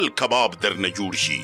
کباب درنه جوړ شي.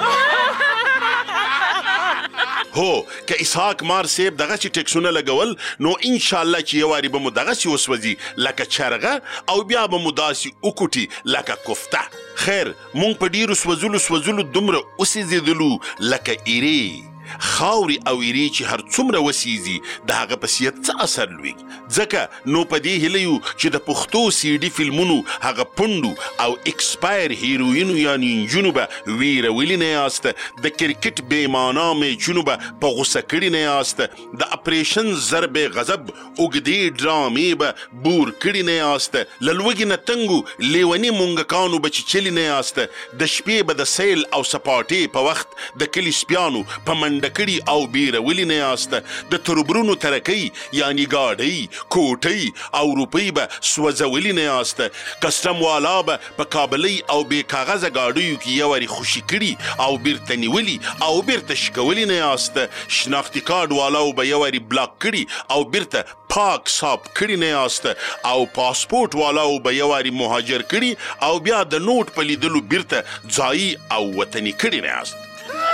هو که اسحاق مار صاحب دغسې ټیکسونه لګول نو انشاءالله چې یو وارې به مو دغسې وسوځي لکه چرغه او بیا به مو داسې وکوټي لکه کوفته. خیر مونږ په ډېرو سوځلو دومره وسېزېدلو لکه ایرې خاورې او ایرې چې هر څومره وسیزي د هغه په صحت څه اثر لوي. ځکه نو په دې هیله یو چې د پښتو CD فلمونو هغه پونډو او اکسپایر هیروینو یعنې نجونو به ویرولي نه یاست، د کرکټ بېمانا میچونو به په غوسه کړي نه یاست، د اپریشن ضرب غضب اوږدې ډرامې به بور کړي نه یاست، له لوږې نه تنګو لیوني مونږکانو به چې چلي نه یاست، د شپې به د سیل او سپاټې په وخت د کلي سپیانو په منډکړي او بیرولي نه یاست، د تربرونو ترکۍ یعنی ګاډۍ کوټۍ او روپۍ به سوځولي نه یاست، کسټم والا به په کابلۍ او بې کاغذه ګاډیو کې یو وارې خوشي کړي او بیرته نیولي او بیرته شکولي نه یاست، شناختي کارډ والاو به یو وارې بلاک کړي او بیرته پاک صاف کړي نه یاست، او پاسپورټ والاو به یو وارې مهاجر کړي او بیا د نوټ په لیدلو بیرته ځایي او وطني کړي نه یاست.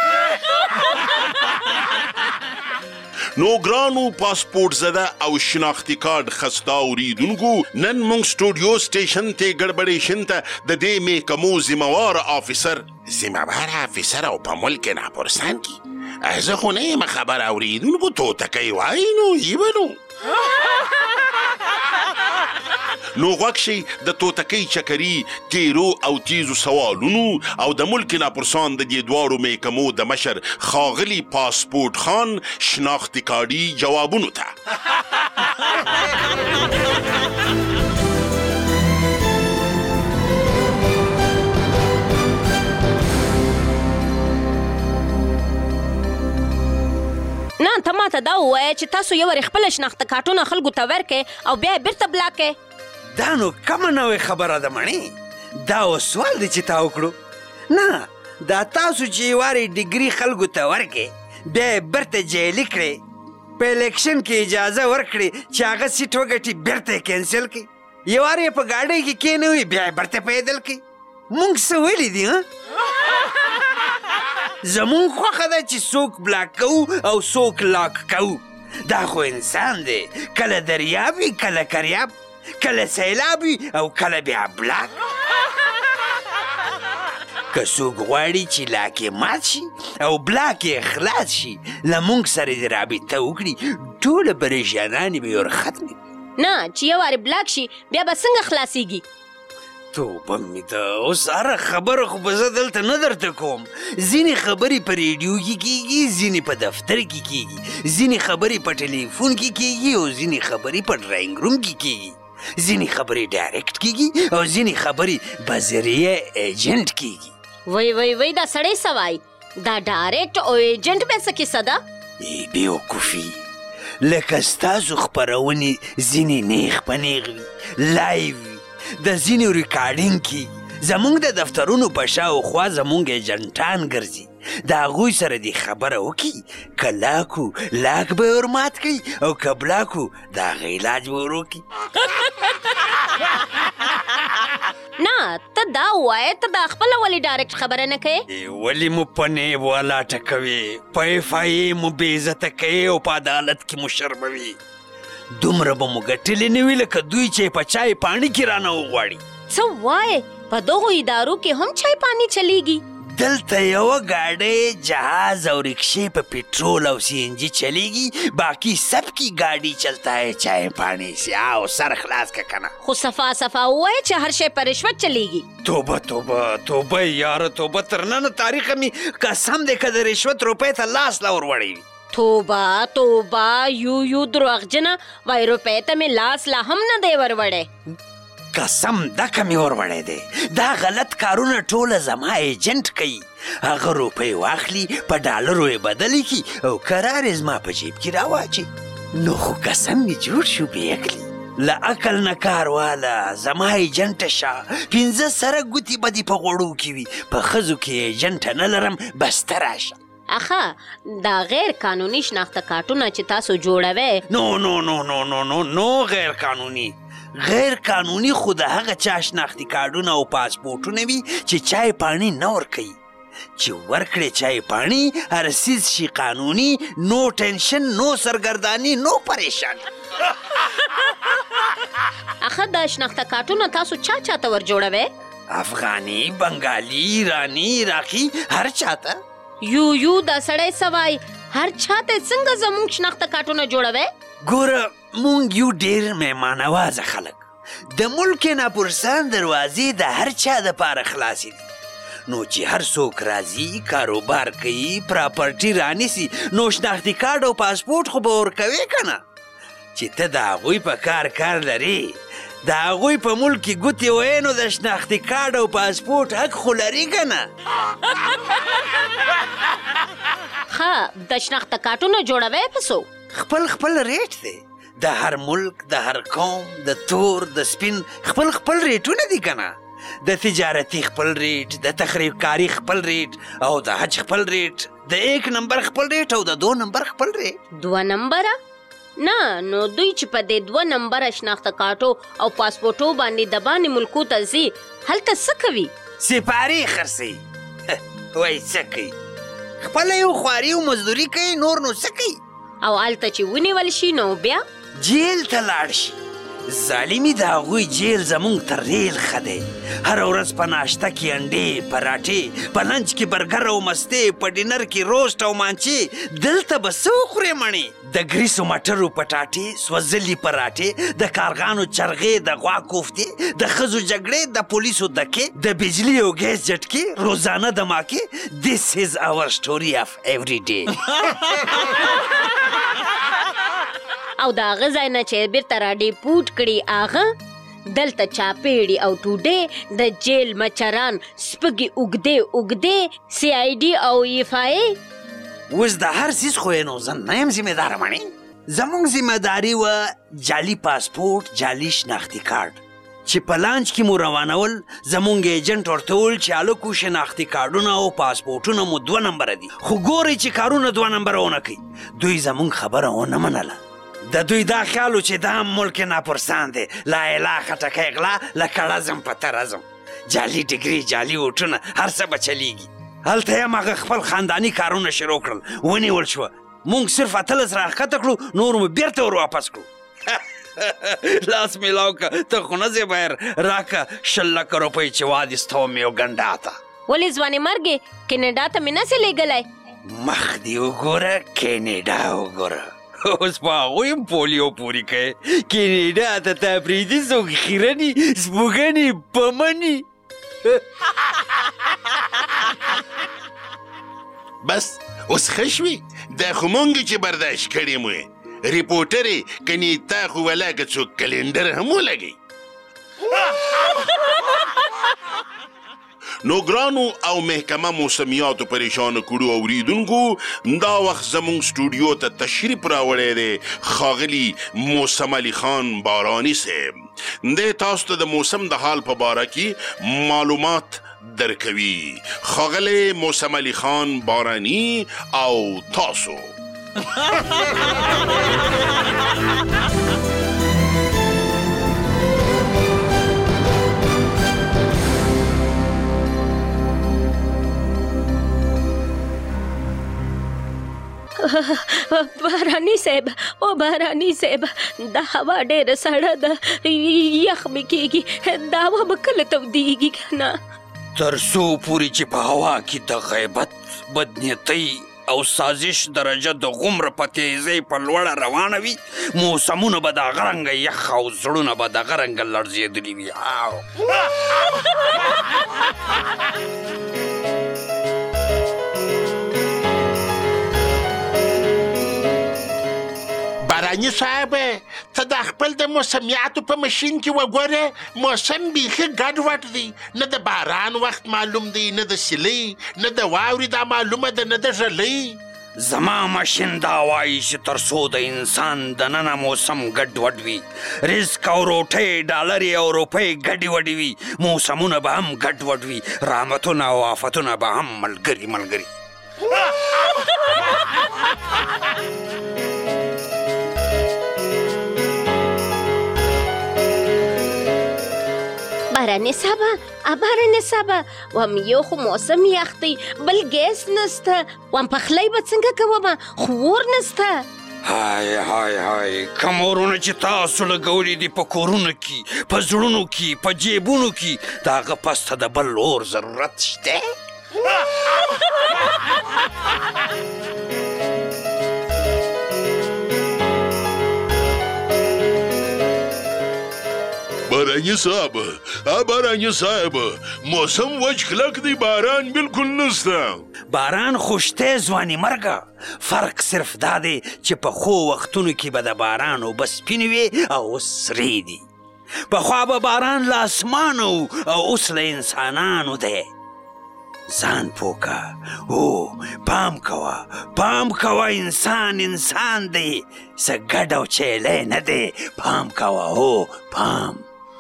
نو ګرانو پاسپورټ زده او شناختي کارډ خسته اوریدونکو، نن موږ سټوډیو سټیشن ته ګډبډیشن ته د دې محکمو ذمهوار افیسر او په ملک ناپرسان کی زه خو نه یم خبر اوریدونکو توتکی وایي نو یبنو نو غوږ شئ د توتکۍ چکري تیرو او تیزو سوالونو او د ملک ناپرسان د دې دواړو محکمو د مشر ښاغلي پاسپورټ خان شناختي کارډي جوابونو ته. نه ته ماته دا ووایه چې تاسو یو وارې خپله شناخته کارټونه خلکو ته ورکړئ او بیا یې بیرته بلاک کړئ. دا نو کومه نوې خبره ده مڼې، دا اوس سوال دی چې تا وکړو. نه دا تاسو چې یو وارې ډیګري خلکو ته ورکړې بیا یې بیرته جیلي کړې، په الیکشن کې اجازه ورکړې چې هغه سیټ وګټي بیرته یې کینسل کړي، یو وار یې په ګاډۍ کې کېنوي بیا یې بیرته پیدل کړي. مونږ څه ویلي دي زمونږ خوښه ده چې څوک بلاک کوو او څوک لاک کوو. دا خو انسان دی، کله دریاب وي کله کریاب، کله سیلاب وي او کله بیا بلاک. که څوک غواړي چې لاک یې مات شي او بلاک یې خلاص شي له مونږ سره دې رابطه وکړي، ټوله پریشانانې به یې ورختمې. نه چې یو وارې بلاک شي بیا به څنګه خلاصیږي؟ توبه مې ده، اوس هره خبره خو به زه دلته نه درته کوم. ځینې خبرې په ریډیو کې کېږي، ځینې په دفتر کې کېږي، ځینې خبرې په ټلیفون کې کېږي او ځینې خبرې په ډراینګ روم کې کېږي، ځینې خبرې ډایرکټ کېږي او ځینې خبرې په ذریعه ایجنټ کېږي. وای دا سړی څه وایي؟ دا ډایرکټ او ایجنټ به څه کیسه ده؟ بیوقوفي لکه ستاسو خپرونې ځینې نیغ په نیغ وي، لایو وي، د ځینې ریکارډینګ کېږي، زمونږ د دفترونو په شاوخوا زمونږ ایجنټان ګرځي، د هغوی سره دې خبره وکړي، که لاکو لاک به یې ورمات کوي او که بلاکو د هغه علاج به ور وکړي. نه ته دا ووایه ته دا خپله ولې ډایرکټ خبره نه کوې؟ ولې مو په نیب والا ټکوې، په FIA مو بې عزته کوې او په عدالت کې مو شرموي. دومره به مو ګټلې نه وي لکه دوی چې په چای پاڼي کې رانه وغواړي. څه وایې؟ په دغو ادارو کې هم چای پانی چلیږي؟ دلته یوه ګاډۍ جهاز او رکشې په پټرول او CNG چلیږي، باقي سب کی گاڑی چلتا ہے چائے پانی سے. آو سر خلاص کا کنا. خو صفا وایه چې هر شی په رشوت چلیږي. توبه توبه توبه یار توبه، تر نن تاریخه می قسم دې که د رشوت روپۍ ته لاس لا ور وړی وي. توبه یو دروغجنه، وای روپۍ ته مې لاس لا هم نه دی ور وړی. قسم دکه مې ور وړی دی. دا غلط کارونه ټوله زما ایجنټ کوي. هغه روپۍ واخلي په ډالرو یې بدلې کړي او قرار یې زما په جیب کې راواچي. نو خو قسم مې جوړ شو بې عقلي. له عقل نه کار واله، زما ایجنټه شه. 15 سره ګوتې به دې په غوړو کې وي. په ښځو کې ایجنټه نه لرم، بس ته راشه. اخه دا غیر قانوني شناخته کارټونه چې تاسو جوړوئ. نو غیر قانوني. غیر قانوني خو د هغه چا شناختي کارډونه او پاسپورټونه وي چې چای پاڼي نه ورکوي چې ورکړې چای پاڼي هر څیز شي قانوني نو ټینشن نو سرګرداني نو پریشان اخه دا شناخته کارتونه تاسو چا چاته ور جوړوي افغاني بنګالي ایراني عراقي هر چاته یو دا سړی سوای هر چاته څنګه زموږ شناخته کارتونه جوړوي ګوره مونږ یو ډېر مهمانوازه خلک د ملک ناپرسان دروازې د هر چا دپاره خلاصې دي نو چې هر څوک راځي کاروبار کوي پراپرټي رانیسي نو شناختي کارډ او پاسپورټ خو به ورکوې که نه چې ته د هغوی په کار لري د هغوی په ملک کې ګوتې وایې نو د شناختي کارډ او پاسپورټ حق خو لري که نه ښه د شناخته کارتونه جوړوي پسو خپل ریټ دی د هر ملک د هر قوم د تور د سپین خپل ریټونه دي که نه د تجارتي خپل ریټ د تخریبکاري خپل ریټ او د حج خپل ریټ د 1 نمبر خپل ریټ او د 2 نمبر خپل ریټ 2 نمبره نه نو دوی چې په دې 2 نمبره شناخته کارتو او پاسپورټو باندې د باندې ملکو ته ځي هلته څه کوي سپارې خرڅوي وایي څه کوي خپله یو خواري او مزدوري کوي نور نو څه کوي او هلته چې ونیول شي نو بیا جیل ته لاړ شي ظالمي د هغوی جیل زمونږ تر ریل ښه دی هره ورځ په ناشته کې انډې پراټې په لنچ کې برګر او مستې په ډینر کې روسټ او مانچې دلته به څه وخورې مڼې د ګریسو مټرو پټاټې سوځلي پراټې د کارغانو چرغې د غوا کوفتې د ښځو جګړې د پولیسو دکې د بجلي او ګیس جټکې روزانه دماکې This is our story of every day او د هغه ځای نه چې بیرته راډیپوټ کړي هغه دلته چاپېړي او ټوډې د جیل مچران سپږې اوږدې CID او EFI اوس د هر څیز خو یې نو زه نه یم ذمهداره مڼې زموږ ذمهداري وه جعلي پاسپورټ جعلي شناختي کارډ چې په لانچ کې مو روانول زموږ ایجنټ ورته وویل چې هلکو شناختي کارډونه او پاسپورټونه مو 2 نمبره دي خو ګورئ چې کارونه 2 نمبره ونه کوي دوی زموږ خبره ونه منله د دوی دا خیال چې دا هم ملک ناپرسان دی لا اله خټکی غلا لکه رزم په ترزم جعلي ډګري جعلي اوټونه هر څه به چلیږي هلته یم هغه خپل خانداني کارونه شروع کړل ونیول شوه مونږ صرف 18 راښکته کړو نور مو بیرته ور واپس کړو لاس میلاو که ته خو نه ځې بهر راکه 20 لکه روپۍ چې وادېستوم یو ګنډا ته ولې ځوانې مرګې کینیډا ته مې نسې لیږلی مخ دې وګوره کینیډا وګوره اوس په هغوی هم پولیو پورې کوې کینیډا ته تفریدي څوک خیرني سپوږني پمني بس اوس ښه شوي دا خو مونږ چې برداشت کړی مو ریپورټرې کنې تا خو ولاکه څوک کلنډر هم ولګئ نو ګرانو او محکمه موسمیاتو پریشانو کړو اوریدونکو دا وخت زموږ سټوډیو ته تشریف راوړی دی ښاغلي موسم علي خان باراني صاحب دی تاسو ته د موسم د حال په باره کې معلومات درکوي ښاغلی موسم علي خان باراني او تاسو باراني صاحب دا هوا ډېره سړه ده یخ مې کېږي دا هوا به کله تودېږي که نه تر څو پورې چې په هوا کې د غیبت بدنیتۍ او سازش درجه د غومره په تیزۍ په لوړه روانه وي موسمونه به دغه رنګه یخ او زړونه به دغه رنګه لړزېدلي وي باراني صاحب ته د خپل د موسمیاتو په ماشین کې وګوره موسم بیخي ګډوډ دی نه د باران وخت معلوم دی نه د سیلۍ نه د واورې دا معلومه ده نه د ژلۍ زما ماشین دا وایي چې تر څو د انسان دننه موسم ګډوډ وي رزق او روټۍ ډالرې او روپۍ ګډې وډې وي موسمونه به هم ګډوډ وي رحمتونه او آفتونه به هم ملګري باران صاحبه وام یو خو موسم یخ دی بل ګیس نسته وام پخلی به څنګه کومه خو اور نسته های کوم اورونه چې تاسو لګولي دي په کورونو کې په زړونو کې په جیبونو کې د هغه پس ته د بل اور ضرورت شته بارانی صاحب موسم وچ کلک دی باران بالکل نسته باران خوشته ځواني مرګه فرق صرف دا دی چې په خو وختونو کې به د باران اوبه سپینې وي او اوس سرې دي پخوا به باران له اسمانو او اوس له انسانانو دی ځان پوکه پام کوه انسان دی څه ګډ او چیلی نه دی پام کوه پام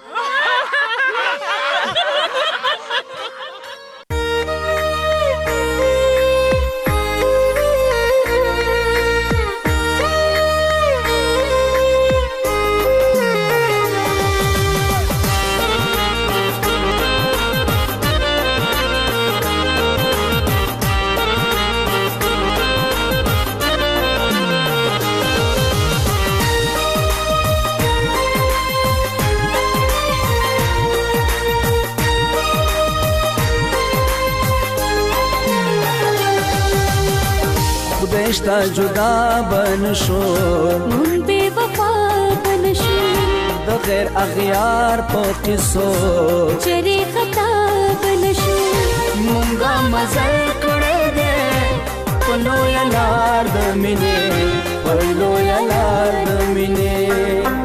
خدایشتا جدا بنشو مون بے وفا بنشو د غیر اغیار په قصو چرې خطا بنشو مونږه مزل کړی دی په لویه لار د مینې په لویه لار د مینې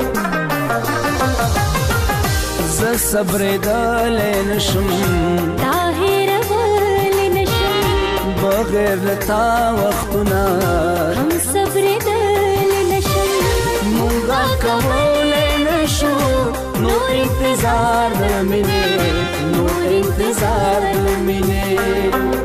زه صبرېدلی نشم تا هېرولی نشم بغیر لتا وختونه هم صبرېدلی نشم مونږه کولی نشو نو انتظار د مینې نو انتظار د مینې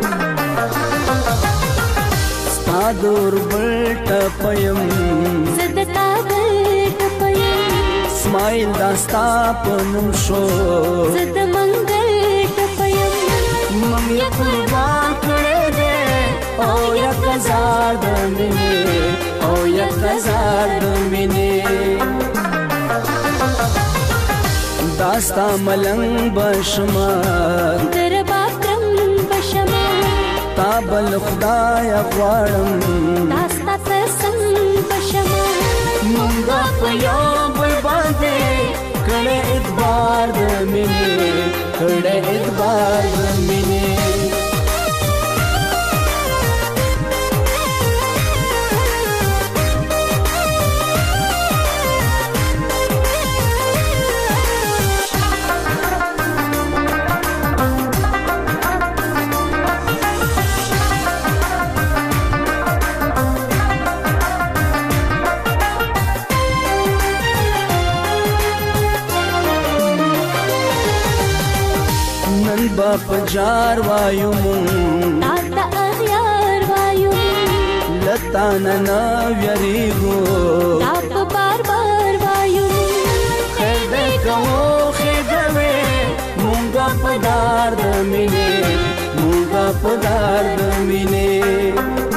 ستا د اوربل ټپه یم زه د تا بل ټپه یم اسماعیل دا ستا په نوم شو زه د منګل ټپه یم مم یې قربان کړی دی او یک هزار د مینې او یک هزار د مینې دا ستا ملنګ بشمه د رباب ترنګ بشمه تا بل خدایه غواړم دا ستا قسم بشمه مونږه په یو بل باندې کړی اعتبار د مینې کړی اعتبار د مینې با پجار وایو مون تا تا اغیار وایو لتا ننا ویریگو تا پا بار بار وایو خیده کمو خیده وی مونگا پدار دمینه مونگا پدار دمینه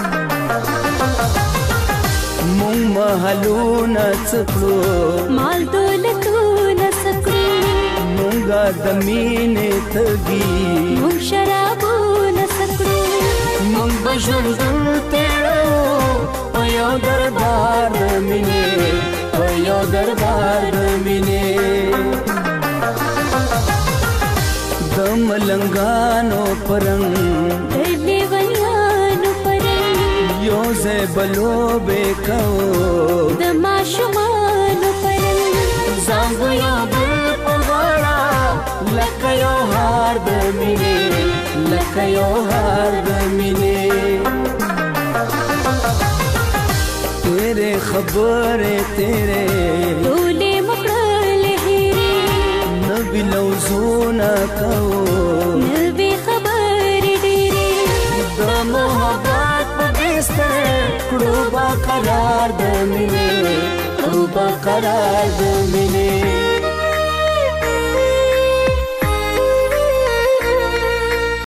مونگ محلو نڅکلو مال دولتو نسکلو مونږه د مینې تږي مونږ شرابو نسکړو مونږ به ژوند تېرو په یو دربار د مینې په یو دربار د مینې د ملنګانو پرنګ د لیونیانو پرنګ یو ځای به لوبې کوو د ماشومانو پرنګ ځان به یو بل په غاړه لکه یو هار د مینې لکه یو هار د مینې تیرې خبرې تیرې ټولې مکړلې هېرې نوي لوظونه کوو نوې خبرې ډېرې د محبت په بستر کړو به قرار د مینې کړو به قرار د مینې